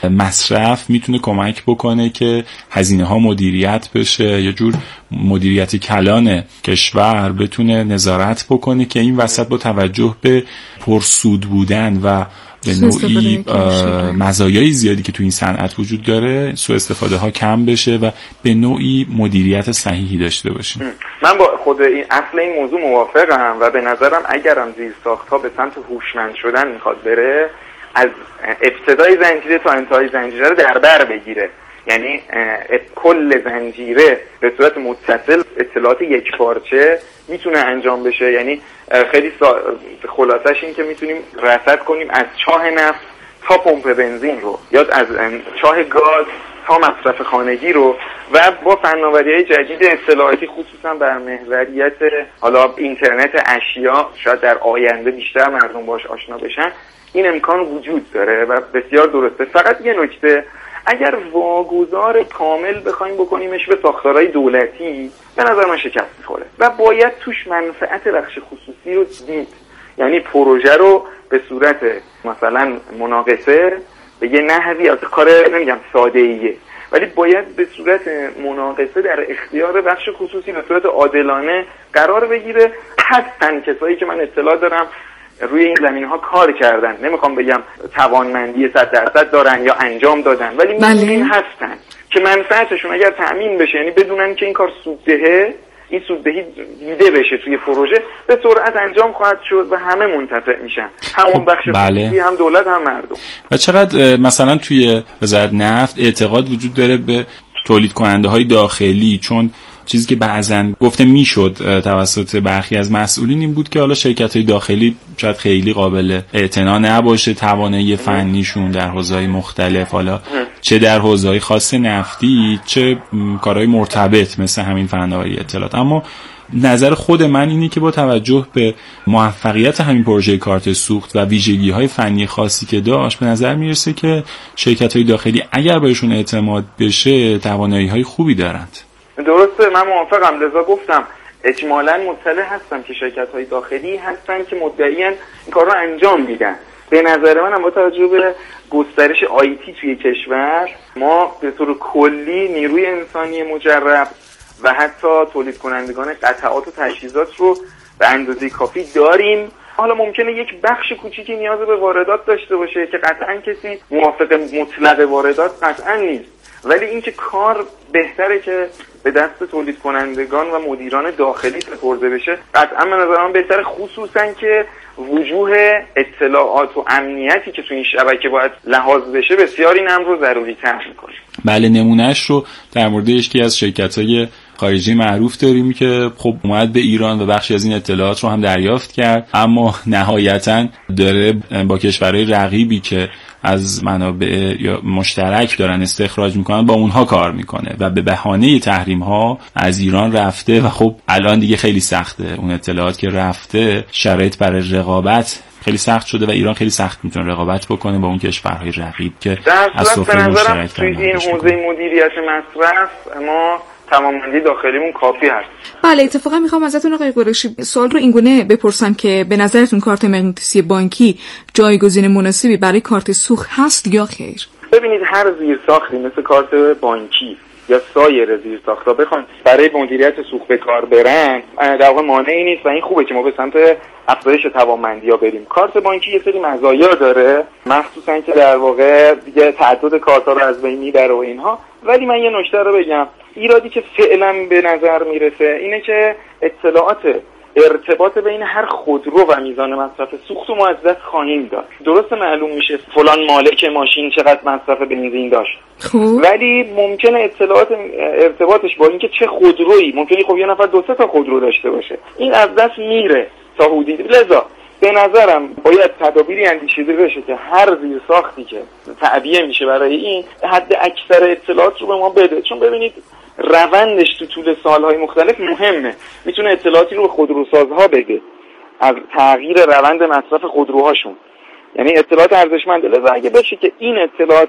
مصرف میتونه کمک بکنه که هزینه ها مدیریت بشه، یه جور مدیریت کلان کشور بتونه نظارت بکنه که این وسط با توجه به پرسود بودن و به نوعی مزایای زیادی که تو این صنعت وجود داره سوء استفاده ها کم بشه و به نوعی مدیریت صحیحی داشته باشیم. من با خود این اصل این موضوع موافقم و به نظرم اگرم زیرساخت‌ها به سمت هوشمند شدن میخواد بره، از ابتدای زنجیره تا انتهای زنجیره رو در بر بگیره. یعنی کل زنجیره به صورت متصل اطلاعات یکپارچه میتونه انجام بشه. یعنی خیلی خلاصش این که میتونیم رصد کنیم از چاه نفت تا پمپ بنزین رو، یا از چاه گاز تا مصرف خانگی رو، و با فناوری‌های جدید اطلاعاتی خصوصا بر محوریت حالا اینترنت اشیا شاید در آینده بیشتر مردم باش آشنا بشن، این امکان وجود داره و بسیار درسته. فقط یه نکته، اگر واگذار کامل بخوایم بکنیمش به ساختارهای دولتی به نظر من شکست می‌خوره و باید توش منفعت بخش خصوصی رو دید. یعنی پروژه رو به صورت مثلا مناقصه به یه نحوی، از کار نمیگم ساده‌ایه، ولی باید به صورت مناقصه در اختیار بخش خصوصی به صورت عادلانه قرار بگیره. هستن کسایی که من اطلاع دارم روی این زمینه‌ها کار کردن، نمیخوام بگم توانمندی 100% دارن یا انجام دادن، ولی می‌بینیم هستن که منفعتشون اگر تأمین بشه، یعنی بدونن که این کار سوددهه، این سوددهی دیده بشه توی پروژه، به سرعت انجام خواهد شد و همه منتفع میشن، همون بخش خصوصی، هم دولت هم مردم. و چقدر مثلا توی وزارت نفت اعتقاد وجود داره به تولید کننده های داخلی، چون چیزی که بعضن گفته میشد توسط برخی از مسئولین این بود که حالا شرکت‌های داخلی شاید خیلی قابل اعتنا نباشه توانایی فنیشون در حوزه‌های مختلف، حالا چه در حوزه‌های خاص نفتی چه کارهای مرتبط مثل همین فناوری اطلاعات. اما نظر خود من اینه که با توجه به موفقیت همین پروژه کارت سوخت و ویژگی‌های فنی خاصی که داشت، به نظر میرسه که شرکت‌های داخلی اگر بهشون اعتماد بشه توانایی‌های خوبی دارند. درسته، من موافقم. لذا گفتم اجمالاً مطلع هستم که شرکت‌های داخلی هستن که مدعیاً این کار رو انجام میدن. به نظر من با توجه به گسترش آیتی توی کشور، ما به طور کلی نیروی انسانی مجرب و حتی تولید کنندگان قطعات و تجهیزات رو به اندازه کافی داریم. حالا ممکنه یک بخش کوچیکی نیاز به واردات داشته باشه که قطعاً کسی موافق مطلق واردات قطعاً نیست، ولی اینکه کار بهتره که به دست تولید کنندگان و مدیران داخلی سپرده بشه، قطعا به نظر من بهتره، خصوصا که وجوه اطلاعات و امنیتی که تو این شبکه باید لحاظ بشه بسیار این امر رو ضروری تر میکنه. بله، نمونهش رو در مورد یکی از شرکت‌های خارجی معروف داریم که خب اومد به ایران و بخشی از این اطلاعات رو هم دریافت کرد، اما نهایتاً داره با کشورهای رقیبی که از منابع یا مشترک دارن استخراج میکنن با اونها کار میکنه و به بهانه تحریم ها از ایران رفته و خب الان دیگه خیلی سخته اون اطلاعات که رفته، شرایط برای رقابت خیلی سخت شده و ایران خیلی سخت میتونه رقابت بکنه با اون کشورهای رقیب که از سفره مشترک توی این حوزه مدیریت مصرف ما توانمندی داخلیمون کافی هست. بله، اتفاقا میخوام ازتون آقای قریشی سوال رو اینگونه بپرسم که به نظرتون کارت مغناطیسی بانکی جایگزین مناسبی برای کارت سوخت هست یا خیر؟ ببینید، هر زیرساختی مثل کارت بانکی یا سایر زیرساخت‌ها بخوان برای مدیریت سوخت به کار برن، در واقع مانعی نیست و این خوبه که ما به سمت افزایش توانمندی‌ها بریم. کارت بانکی یه سری مزایا داره، مخصوصا که در واقع دیگه تعدد کارت‌ها رو از بین میبره و اینها، ولی من یه نکته رو بگم. ایرادی که فعلا به نظر میرسه اینه که اطلاعات ارتباط بین هر خودرو و میزان مصرف سوخت رو ما از دست خواهیم داد. درست معلوم میشه فلان مالک ماشین چقدر مصرف بنزین داشت، ولی ممکنه ارتباطش با اینکه چه خودرویی، ممکنه خب یه نفر 2-3 تا خودرو داشته باشه، این از دست میره تا حدودی. لذا به نظرم باید تدابیری اندیشیده بشه که هر زیرساختی که تعبیه میشه برای این حد اکثر اطلاعات رو به ما بده، چون ببینید روندش تو طول سالهای مختلف مهمه. میتونه اطلاعاتی رو به خودروسازها بده از تغییر روند مصرف خودروهاشون، یعنی اطلاعات ارزشمنده. لذا اگه بشه که این اطلاعات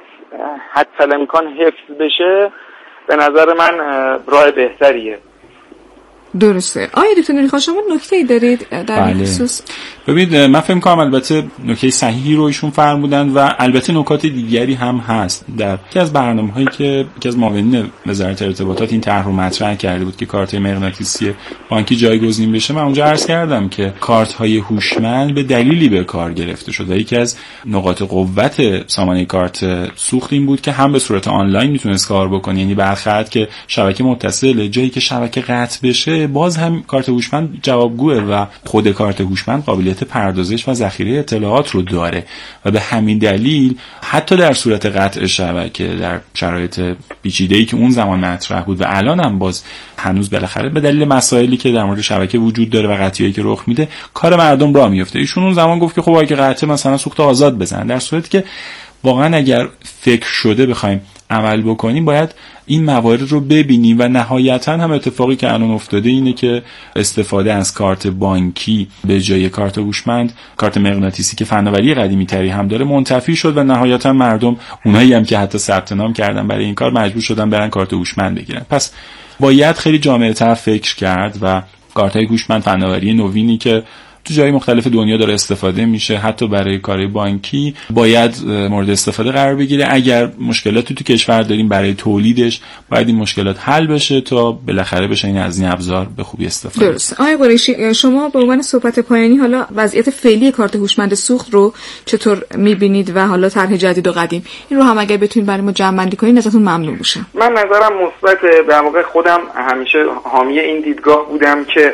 حتی امکان حفظ بشه، به نظر من راه بهتریه. درسته. آیا دکتر نوریخا شما نکته‌ای دارید در این خصوص؟ ببینید من فکر می‌کنم البته نکته صحیحی رو ایشون فرمودن و البته نکات دیگری هم هست. در یکی از برنامه‌هایی که یکی از معاونین وزارت ارتباطات این طرح رو مطرح کرده بود که کارت مغناطیسی بانکی جایگزین بشه، من اونجا عرض کردم که کارت‌های هوشمند به دلیلی به کار گرفته شد. یکی از نقاط قوت سامانه کارت سوخت این بود که هم به صورت آنلاین میتونست کار بکنه، یعنی برخلاف که شبکه متصله، جایی که شبکه قطع بشه باز هم کارت هوشمند جوابگوه و خود کارت هوشمند قابلیت پردازش و ذخیره اطلاعات رو داره و به همین دلیل حتی در صورت قطع شبکه در شرایط پیچیده‌ای که اون زمان مطرح بود و الان هم باز هنوز بالاخره به دلیل مسائلی که در مورد شبکه وجود داره و قطعیایی که رخ میده کار مردم راه میفته. ایشون اون زمان گفت که خب اگه قطع مثلا سوخت آزاد بزن، در صورتی که واقعا اگر فکر شده بخوایم عمل بکنیم باید این موارد رو ببینیم و نهایتا هم اتفاقی که الان افتاده اینه که استفاده از کارت بانکی به جای کارت هوشمند، کارت مغناطیسی که فناوری قدیمی تری هم داره منتفی شد و نهایتا مردم اونایی هم که حتی ثبت نام کردن برای این کار مجبور شدن برن کارت هوشمند بگیرن. پس باید خیلی جامع‌تر فکر کرد و کارت‌های هوشمند فناوری نوینی که تو جای مختلف دنیا داره استفاده میشه حتی برای کار بانکی باید مورد استفاده قرار بگیره. اگر مشکلاتی تو کشور داریم برای تولیدش باید این مشکلات حل بشه تا بالاخره بشه این از این ابزار به خوبی استفاده. درست. آقای قریشی شما به عنوان صحبت پایانی حالا وضعیت فعلی کارت هوشمند سوخت رو چطور میبینید و حالا طرح جدید و قدیم این رو هم اگر بتونید برای ما جمع‌بندی کنید ازتون ممنون میشم. من نظرم مثبت، در واقع خودم همیشه حامی این دیدگاه بودم که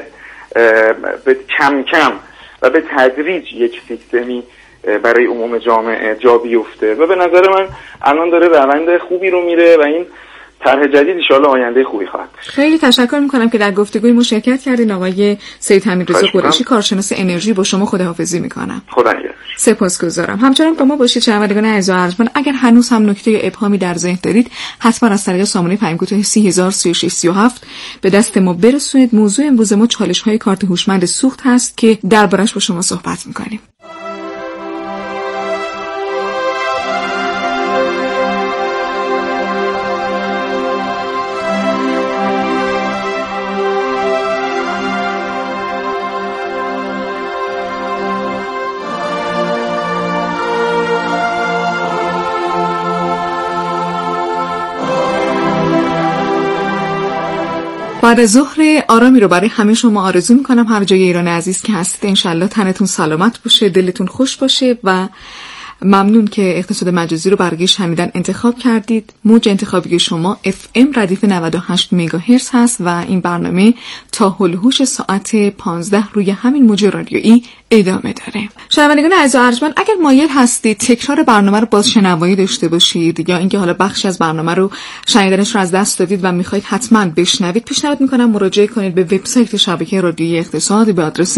به کم کم و به تدریج یک سیستمی برای عموم جامعه جا بیفته و به نظر من الان داره روند خوبی رو میره و این طرح جدید ان شاءالله آینده خوبی خواهد. خیلی تشکر میکنم که در گفتگوی ما شرکت کردین. آقای سید حمیدرضا قریشی کارشناس انرژی، با شما خداحافظی میکنم. خدا نگهدار. سپاسگزارم. همچنان با ما باشید شنوندگان عزیز و ارجمند. اگر هنوز هم نکته یا ابهامی در ذهن دارید حتما از طریق سامانه پیام کوتاه 303637 به دست ما برسونید. موضوع امروز ما چالش‌های کارت هوشمند سوخت هست که دربارش با شما صحبت میکنیم. بعد ظهر آرامی رو برای همه شما آرزو میکنم. هر جای ایران عزیز که هستید انشالله تنتون سلامت باشه، دلتون خوش باشه و ممنون که اقتصاد مجازی رو برای شنیدن انتخاب کردید. موج انتخابی شما FM ردیف 98 مگاهرتز هست و این برنامه تا هولوش ساعت 15 روی همین موج رادیویی ادامه داره. شنوندگان عزیز و ارجمند اگر مایل هستید تکرار برنامه رو بازشنوایی داشته باشید یا اینکه حالا بخشی از برنامه رو شنیدنش رو از دست دادید و میخواید حتما بشنوید، پیشنهاد میکنم مراجعه کنید به وبسایت شبکه رادیویی اقتصاد به آدرس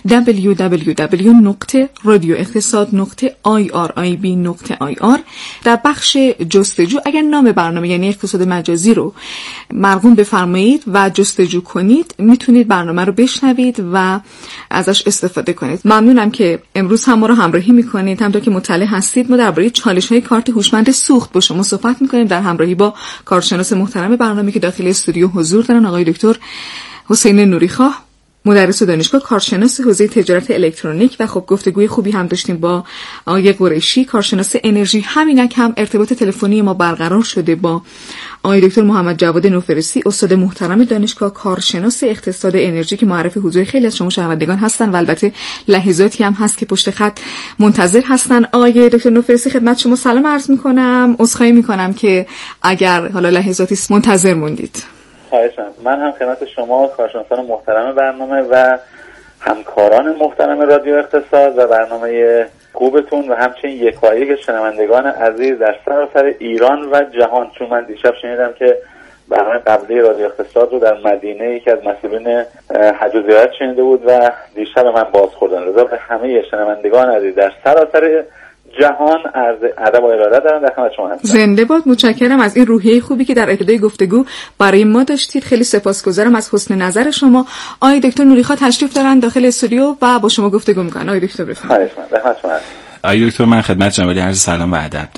www.radioeqtasad.irib.ir. در بخش جستجو اگر نام برنامه یعنی اقتصاد مجازی رو مرقوم بفرمایید و جستجو کنید میتونید برنامه رو بشنوید و ازش استفاده کنید. ممنونم که امروز هم ما رو همراهی میکنید. همونطور که مطلع هستید ما درباره چالش‌های کارت هوشمند سوخت با شما صحبت میکنیم در همراهی با کارشناس محترم برنامه که داخل استودیو حضور دارن، آقای دکتر حسین نوریخا، مدرس دانشگاه، کارشناس حوزه تجارت الکترونیک و خب گفتگوی خوبی هم داشتیم با آقای قریشی کارشناس انرژی. همینک هم ارتباط تلفنی ما برقرار شده با آقای دکتر محمد جواد نوفرسی، استاد محترم دانشگاه، کارشناس اقتصاد انرژی که معرف حضور خیلی از شما شنوندگان هستن و البته لحظاتی هم هست که پشت خط منتظر هستن. آقای دکتر نوفرسی خدمت شما سلام عرض میکنم. عذرخواهی میکنم که اگر حالا لحظاتی منتظر موندید. من هم خدمت شما کارشناسان محترم برنامه و همکاران محترم رادیو اقتصاد و برنامه خوبتون و همچنین یکایک شنوندگان عزیز در سراسر ایران و جهان، چون من دیشب شنیدم که برنامه قبلی رادیو اقتصاد رو در مدینه یکی از مسئولین حج و زیارت شنیده بود و دیشب من باز خوردن. لذا به همه شنوندگان عزیز در سراسر جهان عرض ادب و ارادت دارم. در خدمت شما هستم. زنده باد. متشکرم از این روحیه خوبی که در ابتدای گفتگو برای ما داشتید. خیلی سپاسگزارم از حسن نظر شما. آقای دکتر نوریخا تشریف دارن داخل استودیو و با شما گفتگو می‌کنن. آقای دکتر بفرمایید. آقای دکتر من خدمت شما عرض سلام و ادب دارم.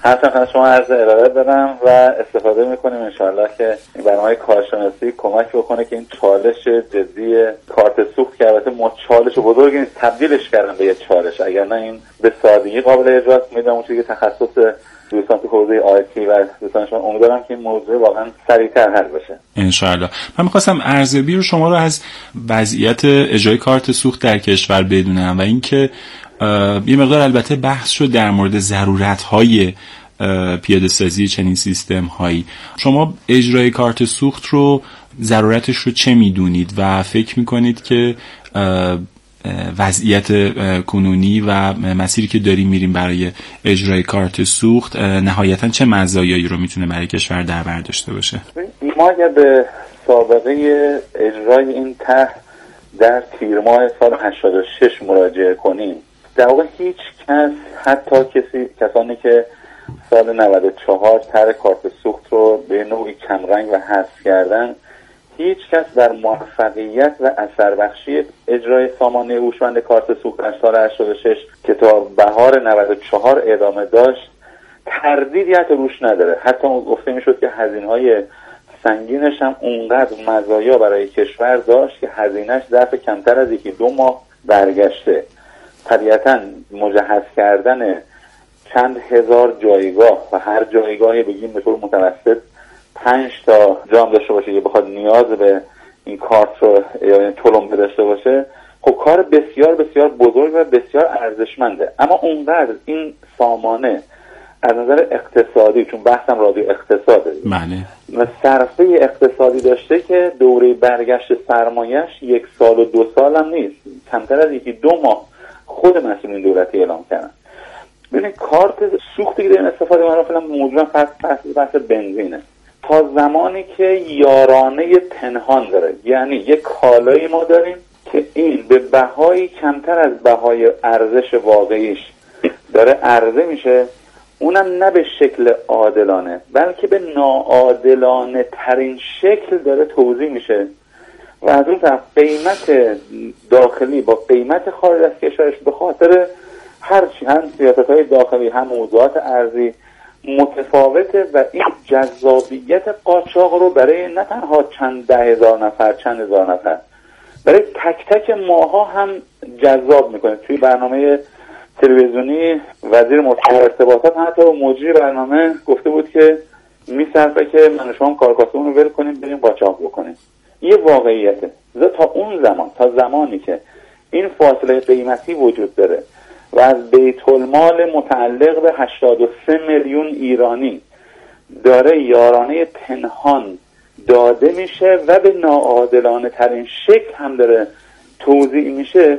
حتما شما عرض ارائه دادم و استفاده میکنیم انشاءالله که این برنامه کارشناسی کمک بکنه که این چالش جدی کارت سوخت که البته ما چالش بزرگی نیست تبدیلش کردن به یه چالش، اگر نه این به سادگی قابل اجراست. میدونم اون چیزی که تخصص دوستان تو حوزه آیتی و دوستانشون امیدوارم که این موضوع واقعا سریعتر حل بشه انشاءالله. من می‌خواستم ارزیابی رو شما رو از وضعیت اجرای کارت سوخت در کشور بدونم و اینکه یه مقدار البته بحث شد در مورد ضرورت‌های پیاده سازی چنین سیستم‌هایی. شما اجرای کارت سوخت رو ضرورتش رو چه می‌دونید و فکر می‌کنید که وضعیت کنونی و مسیری که داریم میریم برای اجرای کارت سوخت نهایتاً چه مزایایی رو میتونه برای کشور در بر داشته باشه؟ ما اگر به سابقه اجرای این طرح در تیر ماه سال 86 مراجعه کنیم، در واقع هیچ کس، حتی کسانی که سال 94 طرح کارت سوخت رو به نوعی کمرنگ و حذف کردن، هیچ کس در موفقیت و اثر بخشی اجرای سامانه هوشمند کارت سوخت در سال 86 که تا بهار 94 ادامه داشت تردیدی حتی روش نداره. حتی گفته میشد که هزینه‌های سنگینش هم اونقدر مزایا برای کشور داشت که هزینهش ظرف کمتر از 1-2 ماه برگشته. طبیعتاً مجهز کردن چند هزار جایگاه و هر جایگاهی بگیم به طور متوسط 5 تا جام داشته باشه، یه بخواد نیاز به این کارت رو یا تلمبه داشته باشه، خب کار بسیار بسیار بزرگ و بسیار ارزشمنده. اما اونقدر این سامانه از نظر اقتصادی، چون بحثم رادیو اقتصاده، بله، صرفه اقتصادی داشته که دوره برگشت سرمایه‌اش 1 سال و 2 سال هم نیست، کمتر از 1-2 ماه خود مسئولین دولتی اعلام کردن. ببینید کارت سوختی که داریم استفاده ما فعلا موجودن بحث بنزینه. تا زمانی که یارانه پنهان داره، یعنی یک کالایی ما داریم که این به بهایی کمتر از بهای ارزش واقعیش داره عرضه میشه، اونم نه به شکل عادلانه بلکه به ناعادلانه ترین شکل داره توزیع میشه و از اون طرف قیمت داخلی با قیمت خارج از کشورش به خاطر هرچی هم سیاست‌های داخلی هم موضوعات ارزی متفاوته و این جذابیت قاچاق رو برای نه تنها چند 10,000 نفر، چند هزار نفر، برای تک تک ماها هم جذاب میکنه. توی برنامه تلویزیونی وزیر مطلع ارتباطات حتی مجری برنامه گفته بود که میصرفه که من و شما کارکاسبون رو ول کنیم بریم قاچاق بکنیم. یه واقعیته. تا اون زمان، تا زمانی که این فاصله قیمتی وجود داره و از بیت المال متعلق به 83 میلیون ایرانی داره یارانه پنهان داده میشه و به ناعادلانه ترین شکل هم داره توزیع میشه،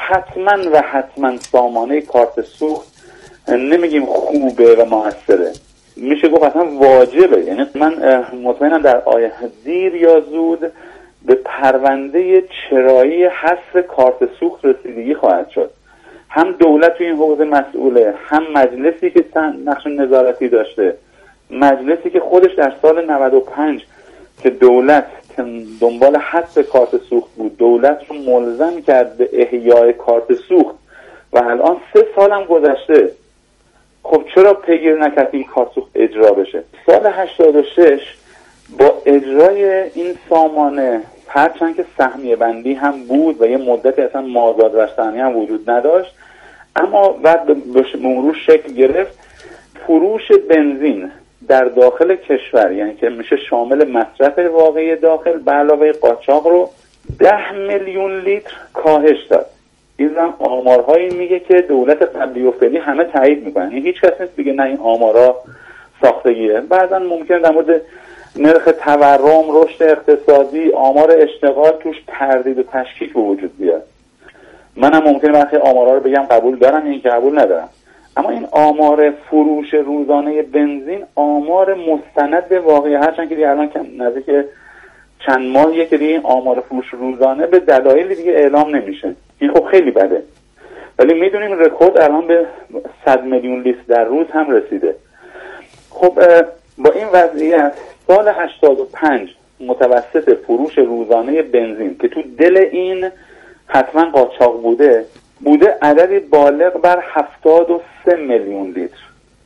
حتما سامانه کارت سوخت نمیگیم خوبه و موثره، میشه گفت اصلا واجبه. یعنی من مطمئنم در آینده دیر یا زود به پرونده چرایی حذف کارت سوخت رسیدگی خواهد شد. هم دولت توی این حوزه مسئوله، هم مجلسی که نقش نظارتی داشته، مجلسی که خودش در سال 95 که دولت دنبال حذف کارت سوخت بود، دولت رو ملزم کرد به احیای کارت سوخت و الان 3 سال هم گذشته. خب چرا پیگیری نکرد این کارت سوخت اجرا بشه؟ سال 86 با اجرای این سامانه، هرچند که سهمیه بندی هم بود و یه مدتی اصلا مازاد و سهمیه هم وجود نداشت، اما بعد به مرور شکل گرفت. فروش بنزین در داخل کشور، یعنی که میشه شامل مصرف واقعی داخل به علاوه قاچاق، رو 10 میلیون لیتر کاهش داد. این هم آمارهایی میگه که دولت قبلی و فعلی همه تایید میکنن، یعنی هیچ کس نیست بگه نه این آمارها ساختگیه. بعضا ممکنه در مورد نرخ تورم، رشد اقتصادی، آمار اشتغال توش تردید و تشکیک به وجود بیاد. منم ممکنه برخی آمارها رو بگم قبول دارم، این که قبول ندارم، اما این آمار فروش روزانه بنزین آمار مستند به واقعی، هرچند که دیگه الان نزدیک چند ماهیه که دیگه این آمار فروش روزانه به دلایل دیگه اعلام نمیشه. این خب خیلی بده، ولی میدونیم رکورد الان به 100 میلیون لیتر در روز هم رسیده. خب با این وضعیت سال 85 متوسط فروش روزانه بنزین که تو دل این حتما قاچاق بوده عددی بالغ بر 73 میلیون لیتر.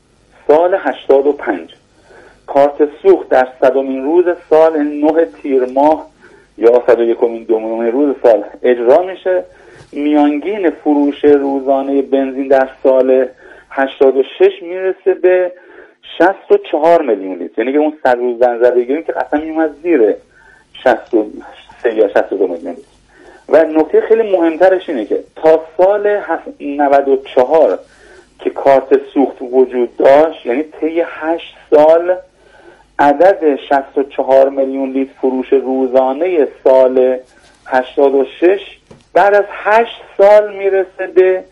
سال 85. کارت سوخت در 100مین روز سال 9 تیر ماه یا 101مین دومین روز سال اجرا میشه. میانگین فروش روزانه بنزین در سال 86 میرسه به 64 میلیون لیتر. یعنی که اون 100 روز در نظر بگیریم که قطعا میومد زیر 63 یا 62 میلیون لیتر. و نکته خیلی مهمترش اینه که تا سال 94 که کارت سوخت وجود داشت، یعنی طی 8 سال عدد 64 میلیون لیتر فروش روزانه سال 86 بعد از 8 سال میرسه به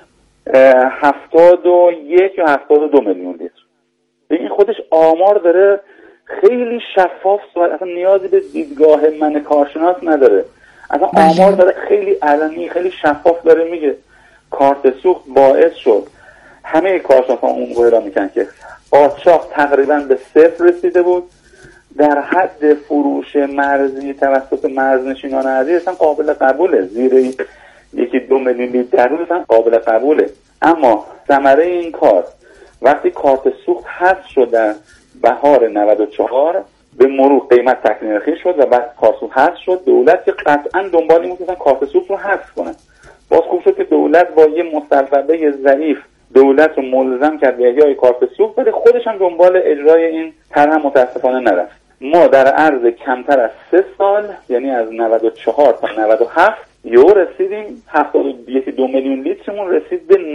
71 یا 72 میلیون لیتر. این خودش آمار داره خیلی شفاف، اصلا نیازی به دیدگاه من کارشناس نداره. اصلا آمار داره خیلی علنی، خیلی شفاف داره میگه کارت سوخت باعث شد همه کارشناسان عمومی اعلام میکنن که قاچاق تقریبا به 0 رسیده بود. در حد فروش مرزی توسط مرزنشینان عزیز اصلا قابل قبوله، زیر 1-2 میلیون لیتر در روز اصلا قابل قبوله. اما ثمره این کار وقتی کارت سوخت حذف شد در بهار 94 به مرور قیمت تکمیل شد و بعد کارت سوخت حذف شد، دولت که قطعا دنبال این بود که کارت سوخت رو حذف کنه. باز خوب شد که دولت با یه مصوبه ضعیف دولت رو ملزم کرد به احیای کارت سوخت، ولی خودش هم دنبال اجرای این طرح متاسفانه نرفت. ما در عرض کمتر از 3 سال، یعنی از 94 تا 97 یهو رسیدیم 71 میلیون لیترمون رسید به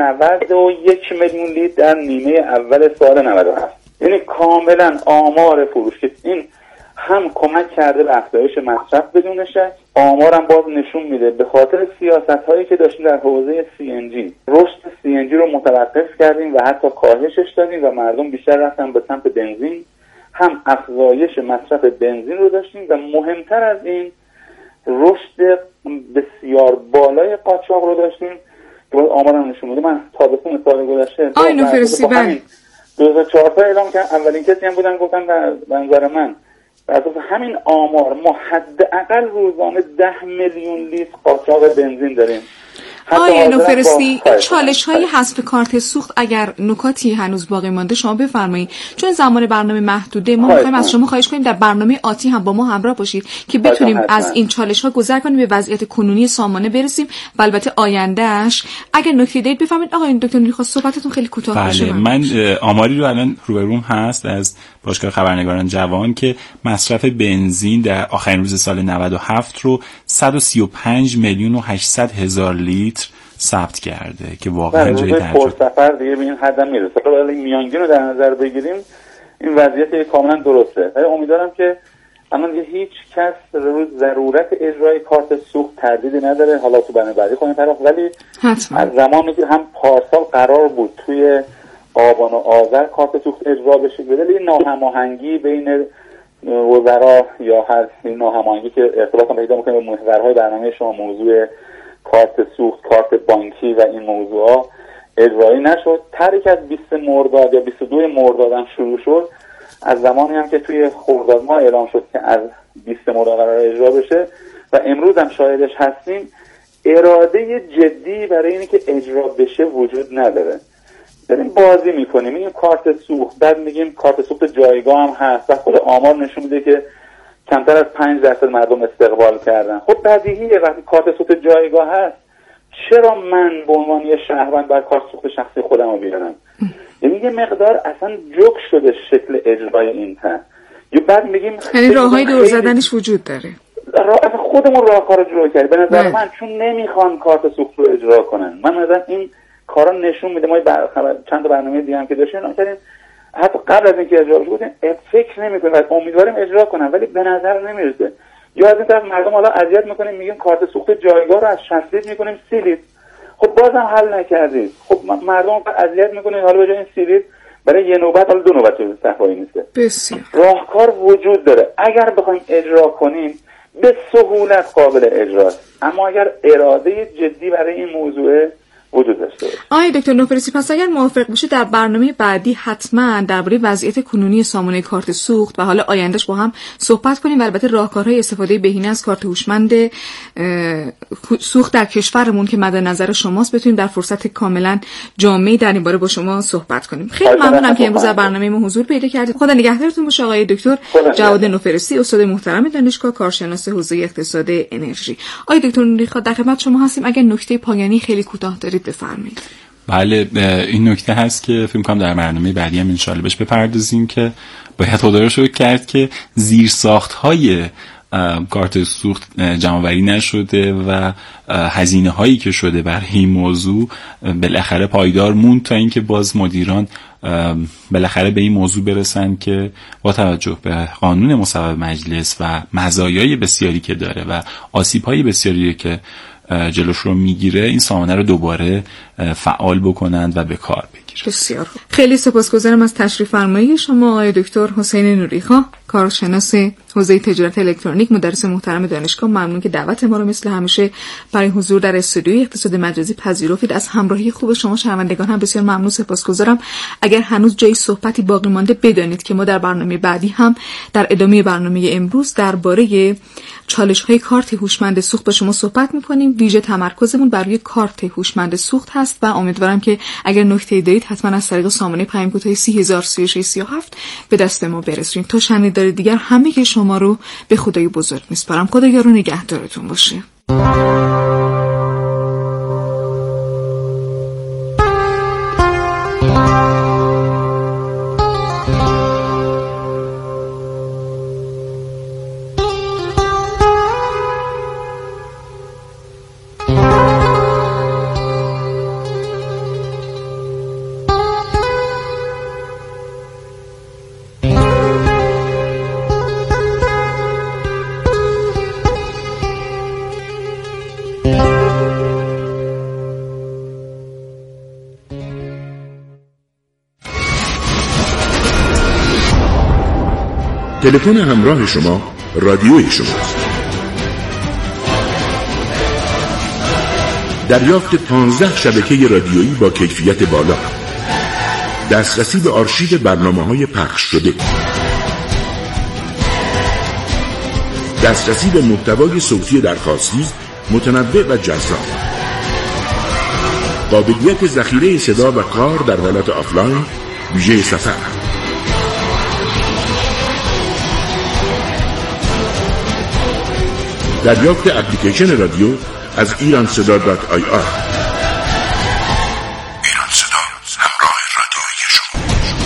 91 میلیون لیتر در نیمه اول سال 97. یعنی کاملا آمار فروش که این هم کمک کرده به افزایش مصرف بدون شک، آمارم باز نشون میده به خاطر سیاست‌هایی که داشتیم در حوزه CNG رشد CNG رو متوقف کردیم و حتی کاهشش دادیم و مردم بیشتر رفتن به سمت بنزین، هم افزایش مصرف بنزین رو داشتیم و مهمتر از این رشد بسیار بالای قاچاق رو داشتیم که آمارم نشون میده. من تابستون سال گذشته آینو فرستی 2004 اعلام کردم، اولین کسی هم بودن گفتن به نظر من از همین آمار ما حداقل روزانه 10 میلیون لیتر قاچاق بنزین داریم. آقای نوفرستی، چالش های حذف کارت سوخت اگر نکاتی هنوز باقی مانده شما بفرمایید، چون زمان برنامه محدوده. ما می‌خوایم از شما خواهش کنیم در برنامه آتی هم با ما همراه باشید که بتونیم از این چالش ها گذر کنیم، به وضعیت کنونی سامانه برسیم و البته آیندهش. اگر نکته دارید بفرمایید. آقای دکتر می‌خواست صحبتتون خیلی کوتاه بشه. من آماری رو الان روبروم هست از باشگاه خبرنگاران جوان که مصرف بنزین در آخرین روز سال 97 رو 135 میلیون و 800 هزار لیتر ثبت کرده که واقعا جای تعجب. سفر دیگه به این حد میرسه. ولی میانگین رو در نظر بگیریم این وضعیت کاملا درسته. ولی امیدوارم که الان هیچ کس روی ضرورت اجرای کارت سوخت تردیدی نداره. حالا تو برنامه بعدی کنیم طرف، ولی از زمانی که هم پارسال قرار بود توی آبان و آذر کارت سوخت اجرا بشه، ولی ناهماهنگی بین وزرا یا هر ناهماهنگی که ارتباط پیدا می‌کنه به محورهای برنامه شما، موضوع کارت سوخت، کارت بانکی و این موضوعات اجرایی نشد. تحریک از 20 مرداد یا 22 مرداد هم شروع شد، از زمانی هم که توی خرداد ماه اعلام شد که از 20 مرداد قرار اجرا بشه و امروز هم شاهدش هستیم. اراده جدی برای اینکه اجرا بشه وجود نداره. داریم بازی میکنیم. این کارت سوخت، بعد میگیم کارت سوخت جایگاه هم هست و خود آمار نشون میده که کمتر از 5% مردم استقبال کردن. خب بدیهیه وقتی کارت سوخت جایگاه هست چرا من به عنوان یه شهروند باید کارت سوخت شخصی خودم رو بیارم؟ یعنی یه مقدار اصلا جوک شده شکل اجرای این تا. یا بعد میگیم یعنی راههای دور زدنش وجود داره. خودمون راهکار رو جلو کردیم. به نظر من چون نمیخوان کارت سوخت رو اجرا کنن. من مثلا این کارا نشون میده. ما چند تا برنامه دیگه هم که داشتیم کردیم، حتی قبل از اینکه اجرا بشه فکر نمی‌کنیم و امیدواریم اجرا کنن، ولی به نظر نمیرسه. یا از این طرف مردم حالا اذیت می‌کنیم، میگیم کارت سوخت جایگاه رو از 60 لیتر می‌کنیم 30 لیتر. خب بازم حل نکردید. خب مردم اذیت می‌کنید، حالا به جای این 30 لیتر برای یه نوبت حالا 2 نوبت صفایی نیست. بسیار راهکار وجود داره. اگر بخوایم اجرا کنیم به سهولت قابل اجراست، اما اگر اراده جدی برای این موضوع وجود داشته باشه. آقای دکتر نوفرسی، پس اگر موافق باشید در برنامه بعدی حتما درباره وضعیت کنونی سامانه کارت سوخت و حالا آیندهش با هم صحبت کنیم و البته راهکارهای استفاده بهینه از کارت هوشمند سوخت در کشورمون که مد نظر شماست بتونیم در فرصت کاملا جامعی در این باره با شما صحبت کنیم. خیلی ممنونم که امروز در برنامه ما حضور پیدا کردید. خدا نگهدارتون باشه آقای دکتر جواد نوفرسی، استاد محترم دانشگاه، کارشناس حوزه اقتصاد انرژی. آقای دکتر نوریخا در خدمت شما هستیم. اگر نکته پایانی خیلی کوتاه دارید بفرمایید. بله، این نکته هست که فکر کنم در برنامه بعدی هم انشالله بهش بپردازیم که باید خدا رو شکر کرد که زیرساخت‌های کارت سوخت جمع‌آوری نشده و هزینه هایی که شده برای این موضوع بالاخره پایدار موند تا اینکه باز مدیران بالاخره به این موضوع برسن که با توجه به قانون مصوب مجلس و مزایای بسیاری که داره و آسیب‌های بسیاری که جلوش رو میگیره این سامانه رو دوباره فعال بکنند و به کار بگیرند. بسیار خوب. خیلی سپاسگزارم از تشریف فرمایی شما آقای دکتر حسین نوریخا، کارشناس حوزه تجارت الکترونیک، مدرس محترم دانشگاه. ممنون که دعوت ما رو مثل همیشه برای حضور در استودیوی اقتصاد مجازی پذیرفتید. از همراهی خوب شما شنوندگان هم بسیار ممنون، سپاسگزارم. اگر هنوز جای صحبتی باقی مانده بدانید که ما در برنامه بعدی هم در ادامه برنامه امروز درباره چالش‌های کارت هوشمند سوخت با شما صحبت می‌کنیم. ویژه تمرکزمون بر روی کارت هوشمند سوخت هست و امیدوارم که اگر نکته‌ای دارید حتما از طریق سامانه پیام کوتاه 3003637 به دست ما برسونید. تا شنیدار دیگر همه شما رو به خدای بزرگ میسپارم. خدایا رو نگهدارتون باشه. تلفن همراه شما رادیوی شماست. دریافت 15 شبکه رادیویی با کیفیت بالا، دسترسی به آرشیو برنامه‌های پخش شده، دسترسی به محتوای صوتی درخواستی متنوع و جذاب، قابلیت ذخیره صدا و کار در حالت آفلاین ویژه سفر، دریافت اپلیکیشن رادیو از ایرانصدا.ir. ایرانصدا، همراه رادیویی شما.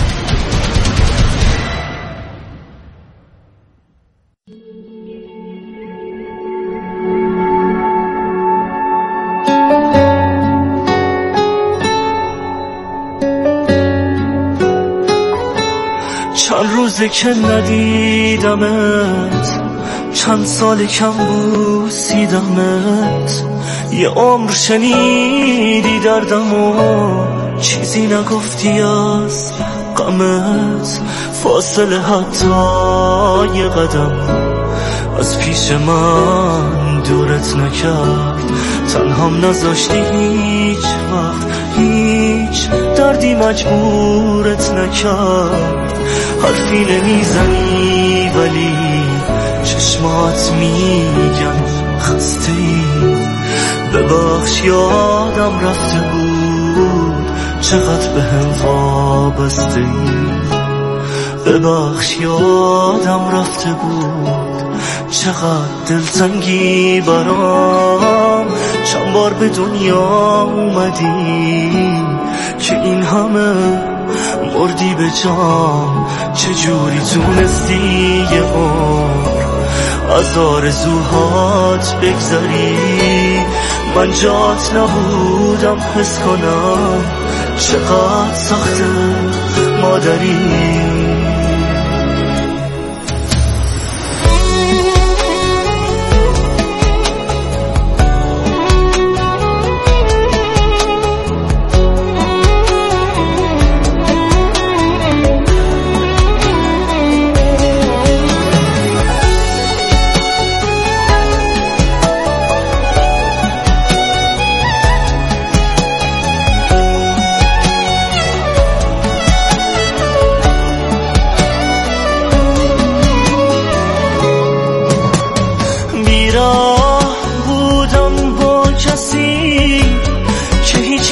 چند روزه که ندیدمت، چند سال کم بوسیدمت، یه عمر شنیدی دردم و چیزی نگفتی از غمت، فاصله حتی یه قدم از پیش من دورت نکرد، تنهام نذاشتی هیچ وقت، هیچ دردی مجبورت نکرد، حرفی نمیزنی ولی چشمات میگن خسته‌ای، ببخش یادم رفته بود چقدر بهم وابسته‌ای، ببخش یادم رفته بود چقدر دلتنگی برام، چند بار به دنیا اومدی که این همه مردی به جام، چجوری تونستی یه عمر از آرزوهات بگذری، من جات نبودم حس کنم چقدر سخته مادری.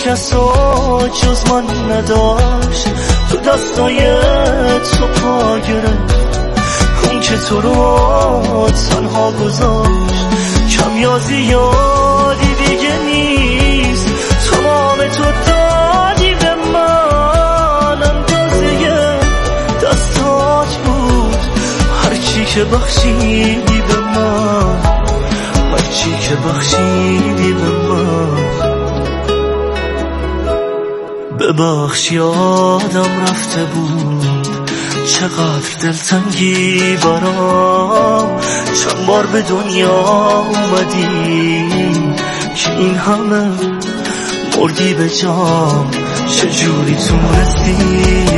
کسا جز من نداشت، تو دستای تو پا گرفت، اون که تو رو تنها گذاشت. کم یا زیادی دیگه نیست، تمام تو دادی به من، اندازه دستات بود هرچی که بخشیدی به من، هرچی که بخشیدی به من. ببخش یادم رفته بود چقدر دلتنگی برام، چند بار به دنیا اومدی که این همه مردی به جام. چجوری تونستی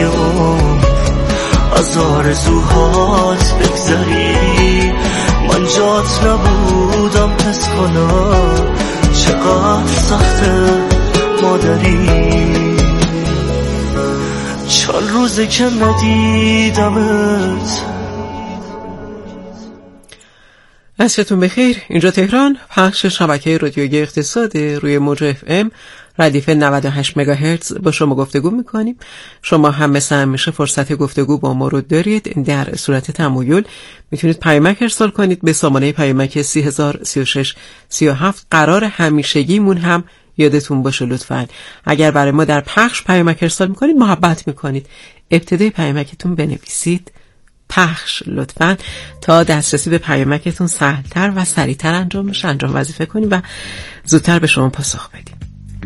از آرزوهات بگذری، من جات نبودم حس کنم چقدر سخته مادری. چند روزه که ندیدمت. عصرتون بخیر. اینجا تهران، پخش شبکه رادیویی اقتصاد روی موج FM ردیف 98 مگاهرتز با شما گفتگو میکنیم. شما هم مثل همیشه فرصت گفتگو با ما رو دارید. در صورت تمایل میتونید پیامک ارسال کنید به سامانه پیامک 303637. قرار همیشگیمون هم یادتون باشه لطفاً اگر برای ما در پخش پیامک ارسال میکنید محبت میکنید ابتدای پیامکتون بنویسید پخش لطفاً، تا دسترسی به پیامکتون سهلتر و سریعتر انجام وظیفه کنیم و زودتر به شما پاسخ بدیم.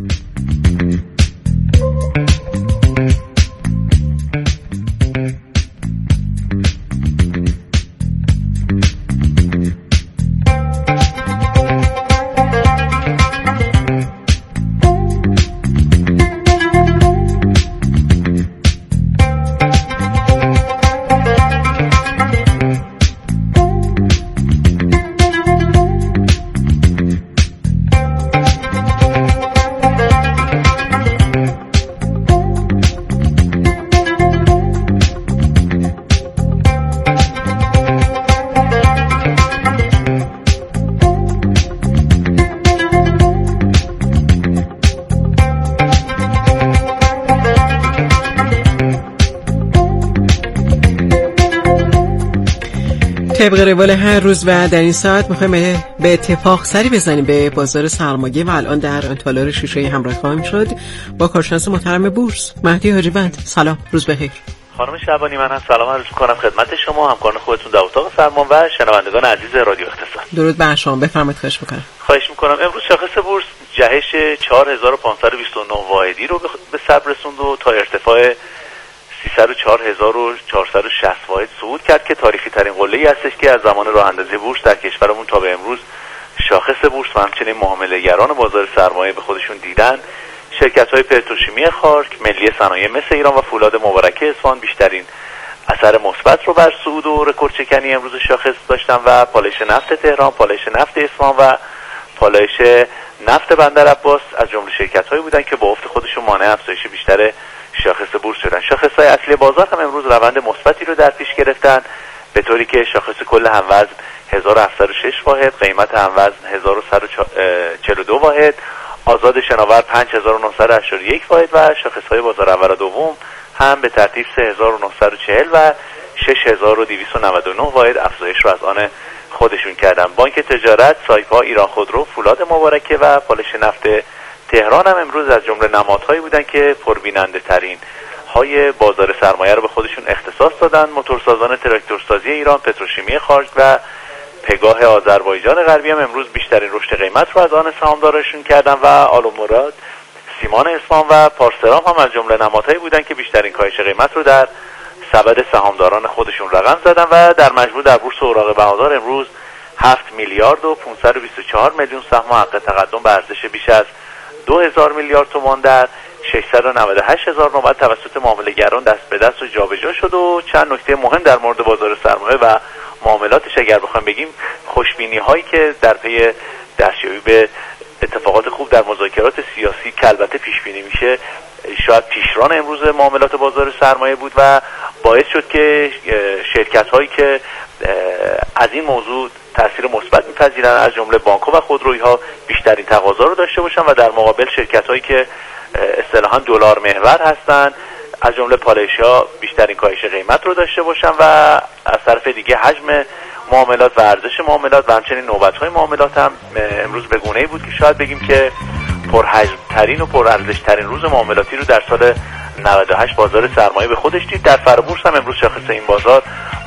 طبق روال هر روز و در این ساعت میخوایم به اتفاق سری بزنیم به بازار سرمایه و الان در تالار شیشه همراه خواهیم شد با کارشناس محترم بورس مهدی حاجیوند. سلام، روز بخیر. خانم شعبانی، من هم سلام عرض می‌کنم خدمت شما، همکاران خودتون در اتاق فرمان و شنوندگان عزیز رادیو اقتصاد. درود بر شما، بفرمایید. خواهش می‌کنم. امروز شاخص بورس جهش 4529 واحدی رو به ثبت رسوند و تا ارتفاع 304460 واحد صعود کرد که تاریخی ترین قله‌ای هستش که از زمان راه اندازی بورس در کشورمون تا به امروز شاخص بورس و همچنین معامله‌گران بازار سرمایه به خودشون دیدن. شرکت‌های پتروشیمی خارک، ملی صنایع مس ایران و فولاد مبارکه اصفهان بیشترین اثر مثبت رو بر صعود و رکورد شکنی امروز شاخص داشتن و پالایش نفت تهران، پالایش نفت اصفهان و پالایش نفت بندر عباس از جمله شرکت‌هایی بودن که با افت خودشون مانع افزایش بیشتر شاخص بورس شدن. شاخص‌های اصلی بازار هم امروز روند مثبتی رو در پیش گرفتن، به طوری که شاخص کل هموزن 1706 واحد، قیمت هموزن 1142 واحد، آزاد شناور 5981 واحد و شاخص‌های بازار اول و دوم هم به ترتیب 3940 و 6299 واحد افزایش رو از آن خودشون کردن. بانک تجارت، سایپا، ایران خودرو، فولاد مبارکه و پالایش نفت تهران هم امروز از جمله نمادهایی بودن که پربیننده ترین های بازار سرمایه رو به خودشون اختصاص دادن. موتورسازان تراکتورسازی ایران، پتروشیمی خارج و پگاه آذربایجان غربی هم امروز بیشترین رشد قیمت رو از آن سهامدارشون کردن و آلومراد، سیمان اصفهان و پارسرام هم از جمله نمادهایی بودن که بیشترین کاهش قیمت رو در سبد سهامداران خودشون رقم زدن و در مجموع در بورس اوراق بهادار امروز 7 میلیارد و 524 میلیون سهم حق تقدم به ارزش بیش از 2000 میلیارد تومان در 698,000 نوبت توسط معامله‌گران دست به دست و جابجا شد. و چند نکته مهم در مورد بازار سرمایه و معاملاتش اگر بخوایم بگیم، خوشبینی هایی که در پی دستیابی به اتفاقات خوب در مذاکرات سیاسی که البته پیش بینی میشه شاید پیشران امروز معاملات بازار سرمایه بود و باعث شد که شرکت هایی که از این موضوع تاثیر مثبت می‌پذیرن از جمله بانک‌ها و خودرویی‌ها بیشترین تقاضا رو داشته باشن و در مقابل شرکت‌هایی که اصطلاحاً دلار محور هستن، از جمله پالایش‌ها بیشترین کاهش قیمت رو داشته باشن و از طرف دیگه حجم معاملات و ارزش معاملات و همچنین نوبت‌های معاملات هم امروز به گونه‌ای بود که شاید بگیم که پرحجم‌ترین و پرارزش‌ترین روز معاملاتی رو در سال 98 بازار سرمایه به خودش دید. در فرابورس هم امروز شاخص این بازار